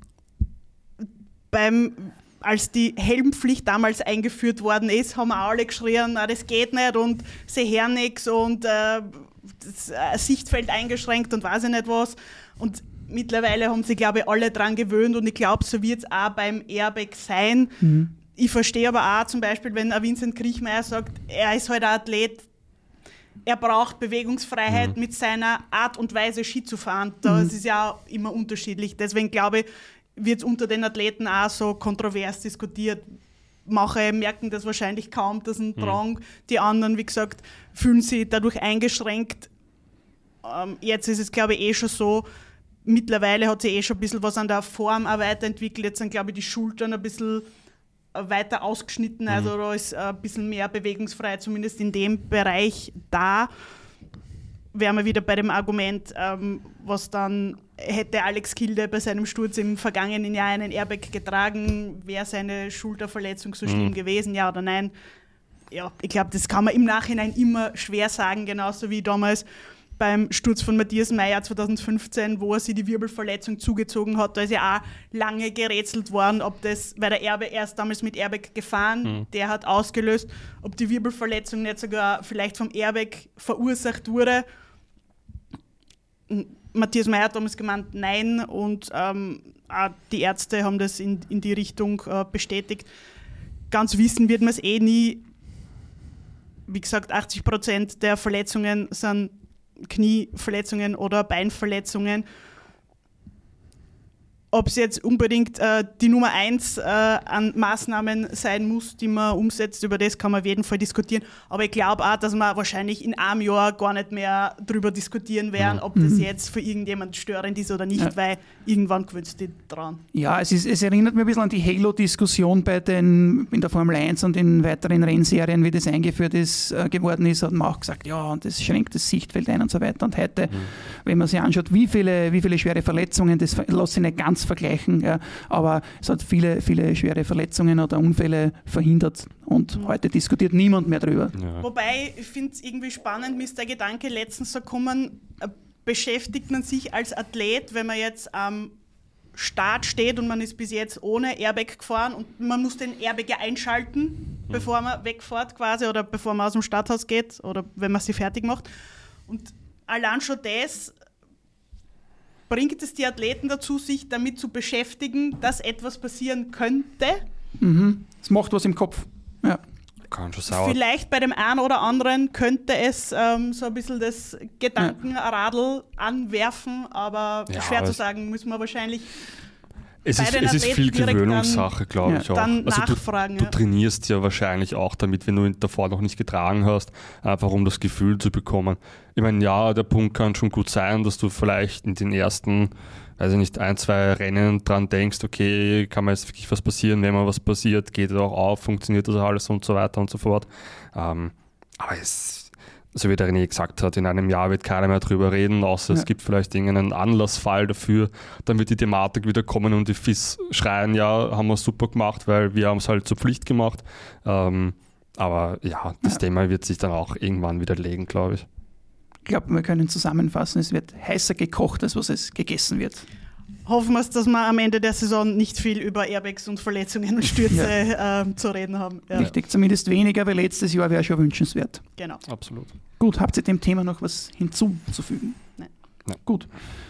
als die Helmpflicht damals eingeführt worden ist, haben auch alle geschrien, das geht nicht und sie hören nichts und das Sichtfeld eingeschränkt und weiß ich nicht was. Und mittlerweile haben sich, glaube ich, alle dran gewöhnt und ich glaube, so wird es auch beim Airbag sein. Mhm. Ich verstehe aber auch zum Beispiel, wenn ein Vincent Kriechmeier sagt, er ist halt ein Athlet, er braucht Bewegungsfreiheit mit seiner Art und Weise Ski zu fahren. Das ist ja auch immer unterschiedlich. Deswegen glaube ich, wird es unter den Athleten auch so kontrovers diskutiert. Manche merken das wahrscheinlich kaum, dass ein Drang. Die anderen, wie gesagt, fühlen sich dadurch eingeschränkt. Jetzt ist es, glaube ich, schon so, mittlerweile hat sich schon ein bisschen was an der Form auch weiterentwickelt. Jetzt sind, glaube ich, die Schultern ein bisschen weiter ausgeschnitten, also da ist ein bisschen mehr bewegungsfrei, zumindest in dem Bereich da. Wären wir wieder bei dem Argument, was dann hätte Alex Kilde bei seinem Sturz im vergangenen Jahr einen Airbag getragen, wäre seine Schulterverletzung so schlimm gewesen, ja oder nein? Ja, ich glaube, das kann man im Nachhinein immer schwer sagen, genauso wie damals beim Sturz von Matthias Mayr 2015, wo er sich die Wirbelverletzung zugezogen hat. Da ist ja auch lange gerätselt worden, ob das, weil der Airbag erst damals mit Airbag gefahren, der hat ausgelöst, ob die Wirbelverletzung nicht sogar vielleicht vom Airbag verursacht wurde. Matthias Mayr hat damals gemeint, nein, und auch die Ärzte haben das in die Richtung bestätigt. Ganz wissen wird man es eh nie. Wie gesagt, 80% der Verletzungen sind Knieverletzungen oder Beinverletzungen. Ob es jetzt unbedingt die Nummer 1 an Maßnahmen sein muss, die man umsetzt, über das kann man auf jeden Fall diskutieren. Aber ich glaube auch, dass wir wahrscheinlich in einem Jahr gar nicht mehr darüber diskutieren werden, ob das jetzt für irgendjemand störend ist oder nicht, weil irgendwann gewöhnst du dich dran. Ja, es erinnert mich ein bisschen an die Halo-Diskussion in der Formel 1 und in weiteren Rennserien, wie das eingeführt geworden ist, hat man auch gesagt, ja, und das schränkt das Sichtfeld ein und so weiter. Und heute, wenn man sich anschaut, wie viele schwere Verletzungen, das lässt sich nicht ganz vergleichen, ja, aber es hat viele schwere Verletzungen oder Unfälle verhindert und heute diskutiert niemand mehr drüber. Ja. Wobei, ich finde es irgendwie spannend, mir ist der Gedanke letztens so gekommen, beschäftigt man sich als Athlet, wenn man jetzt am Start steht und man ist bis jetzt ohne Airbag gefahren und man muss den Airbag ja einschalten, bevor man wegfährt quasi oder bevor man aus dem Starthaus geht oder wenn man sie fertig macht. Und allein schon das bringt es die Athleten dazu, sich damit zu beschäftigen, dass etwas passieren könnte. Es macht was im Kopf. Ja. Kann schon sein. Vielleicht bei dem einen oder anderen könnte es so ein bisschen das Gedankenradl anwerfen, aber schwer zu sagen, muss man wahrscheinlich. Es ist viel Gewöhnungssache, glaube ich auch. Dann nachfragen. Du trainierst ja wahrscheinlich auch damit, wenn du ihn davor noch nicht getragen hast, einfach um das Gefühl zu bekommen. Ich meine, ja, der Punkt kann schon gut sein, dass du vielleicht in den ersten, weiß ich nicht, 1, 2 Rennen dran denkst, okay, kann mir jetzt wirklich was passieren, wenn mal was passiert, geht es auch auf, funktioniert das alles und so weiter und so fort. Aber so wie der René gesagt hat, in einem Jahr wird keiner mehr drüber reden, außer es gibt vielleicht irgendeinen Anlassfall dafür. Dann wird die Thematik wieder kommen und die FIS schreien, ja, haben wir super gemacht, weil wir haben es halt zur Pflicht gemacht. Aber ja, das Thema wird sich dann auch irgendwann wieder legen, glaube ich. Ich glaube, wir können zusammenfassen, es wird heißer gekocht, als was es gegessen wird. Hoffen wir es, dass wir am Ende der Saison nicht viel über Airbags und Verletzungen und Stürze zu reden haben. Ja. Richtig, zumindest weniger, weil letztes Jahr wäre schon wünschenswert. Genau. Absolut. Gut, habt ihr dem Thema noch was hinzuzufügen? Nein. Gut.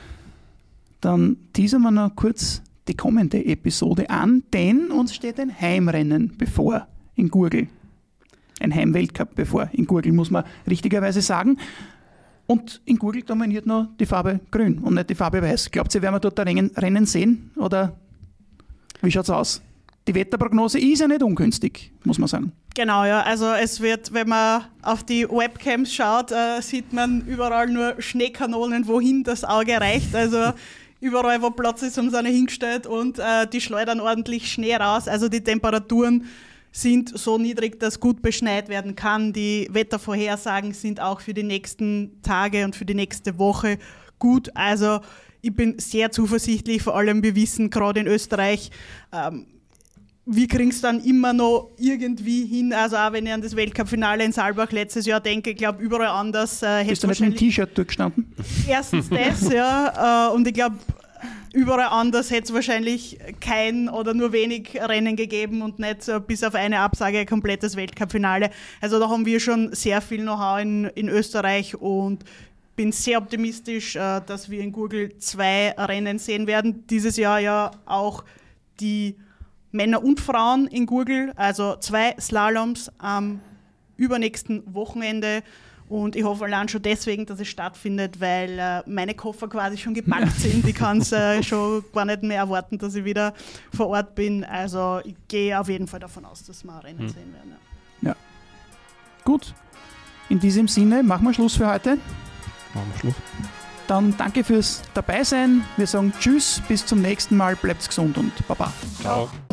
Dann teasern wir noch kurz die kommende Episode an, denn uns steht ein Heimrennen bevor in Gurgl. Ein Heimweltcup bevor in Gurgl, muss man richtigerweise sagen. Und in Gurgl dominiert noch die Farbe grün und nicht die Farbe weiß. Glaubt ihr, werden wir dort ein Rennen sehen? Oder wie schaut es aus? Die Wetterprognose ist ja nicht ungünstig, muss man sagen. Genau, ja. Also es wird, wenn man auf die Webcams schaut, sieht man überall nur Schneekanonen, wohin das Auge reicht. Also überall, wo Platz ist, haben sie eine hingestellt und die schleudern ordentlich Schnee raus. Also die Temperaturen sind so niedrig, dass gut beschneit werden kann. Die Wettervorhersagen sind auch für die nächsten Tage und für die nächste Woche gut. Also ich bin sehr zuversichtlich, vor allem wir wissen, gerade in Österreich wir kriegen es dann immer noch irgendwie hin. Also auch wenn ich an das Weltcup-Finale in Saalbach letztes Jahr denke, ich glaube, überall anders hätte Bist du nicht mit dem T-Shirt durchgestanden? Erstens das, ja. Und ich glaube, überall anders hätte es wahrscheinlich kein oder nur wenig Rennen gegeben und nicht so bis auf eine Absage ein komplettes Weltcup-Finale. Also da haben wir schon sehr viel Know-how in Österreich und bin sehr optimistisch, dass wir in Gurgl 2 Rennen sehen werden. Dieses Jahr ja auch die Männer und Frauen in Gurgl, also 2 Slaloms am übernächsten Wochenende. Und ich hoffe allein schon deswegen, dass es stattfindet, weil meine Koffer quasi schon gepackt sind. Ich kann es schon gar nicht mehr erwarten, dass ich wieder vor Ort bin. Also ich gehe auf jeden Fall davon aus, dass wir Rennen sehen werden. Ja. Gut. In diesem Sinne machen wir Schluss für heute. Machen wir Schluss. Dann danke fürs Dabeisein. Wir sagen Tschüss, bis zum nächsten Mal. Bleibt gesund und Baba. Ciao.